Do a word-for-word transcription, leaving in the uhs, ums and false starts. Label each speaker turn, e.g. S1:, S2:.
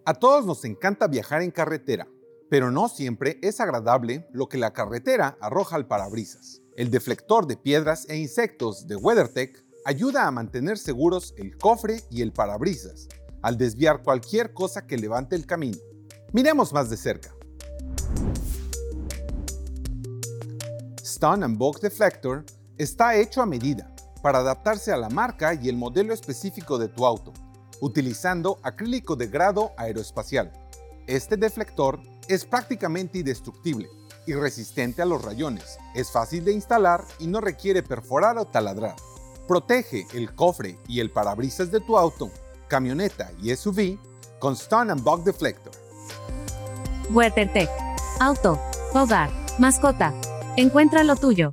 S1: A todos nos encanta viajar en carretera, pero no siempre es agradable lo que la carretera arroja al parabrisas. El deflector de piedras e insectos de WeatherTech ayuda a mantener seguros el cofre y el parabrisas, al desviar cualquier cosa que levante el camino. Miremos más de cerca. Stun and Bug Deflector está hecho a medida para adaptarse a la marca y el modelo específico de tu auto, utilizando acrílico de grado aeroespacial. Este deflector es prácticamente indestructible y resistente a los rayones, es fácil de instalar y no requiere perforar o taladrar. Protege el cofre y el parabrisas de tu auto, camioneta y S U V con Stun and Bug Deflector.
S2: WeatherTech. Auto, hogar, mascota. Encuentra lo tuyo.